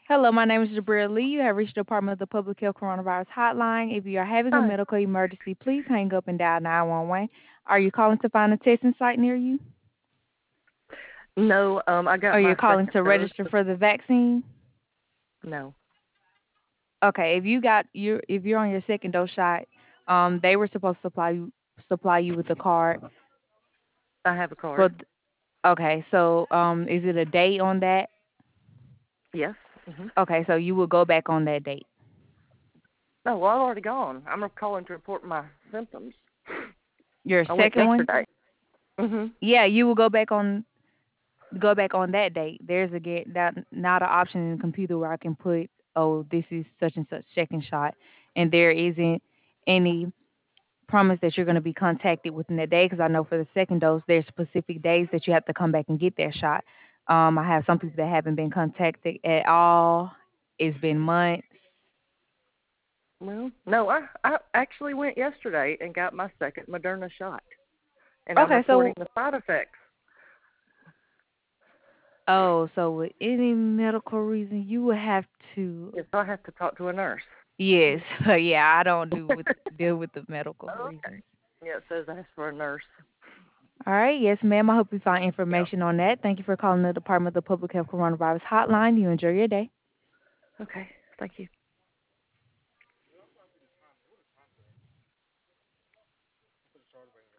Hello, my name is Jabria Lee. You have reached the Department of the Public Health Coronavirus Hotline. If you are having a Hi. medical emergency, please hang up and dial 911. Are you calling to find a testing site near you? No, I Or got you're my calling second to dose. register for the vaccine? No, Okay, if you're on your second dose shot, they were supposed to supply you with a card I have a for card. okay, so is it a date on that? Yes. Hmm. Okay, so you will go back on that date. No, well, I've already gone. I'm calling to report my symptoms. Your I went second one? yesterday. Mhm. Yeah, you will go back on that date. There's a get that not an option in the computer where I can put, oh, this is such and such second shot, and there isn't any promise that you're going to be contacted within that day. Because I know for the second dose, there's specific days that you have to come back and get that shot. I have some people that haven't been contacted at all. It's been months. Well, no, I actually went yesterday and got my second Moderna shot, and I'm Okay, reporting so the side effects. so with any medical reason, you would have to. Yes, I have to talk to a nurse. Yes, yeah, I don't deal with the medical Okay. reasons. Yeah, it says ask for a nurse. All right. Yes, ma'am. I hope you find Yeah. information on that. Thank you for calling the Department of the Public Health Coronavirus Hotline. You enjoy your day. Okay. Thank you.